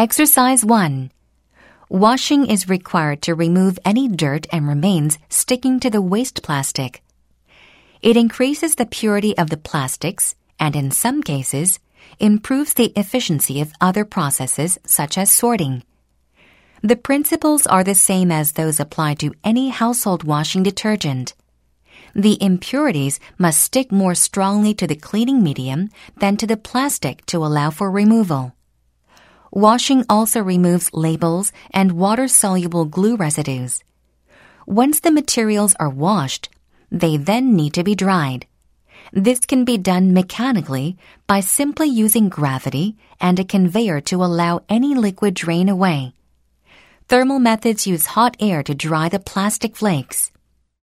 Exercise 1. Washing is required to remove any dirt and remains sticking to the waste plastic. It increases the purity of the plastics and, in some cases, improves the efficiency of other processes such as sorting. The principles are the same as those applied to any household washing detergent. The impurities must stick more strongly to the cleaning medium than to the plastic to allow for removal. Washing also removes labels and water-soluble glue residues. Once the materials are washed, they then need to be dried. This can be done mechanically by simply using gravity and a conveyor to allow any liquid drain away. Thermal methods use hot air to dry the plastic flakes.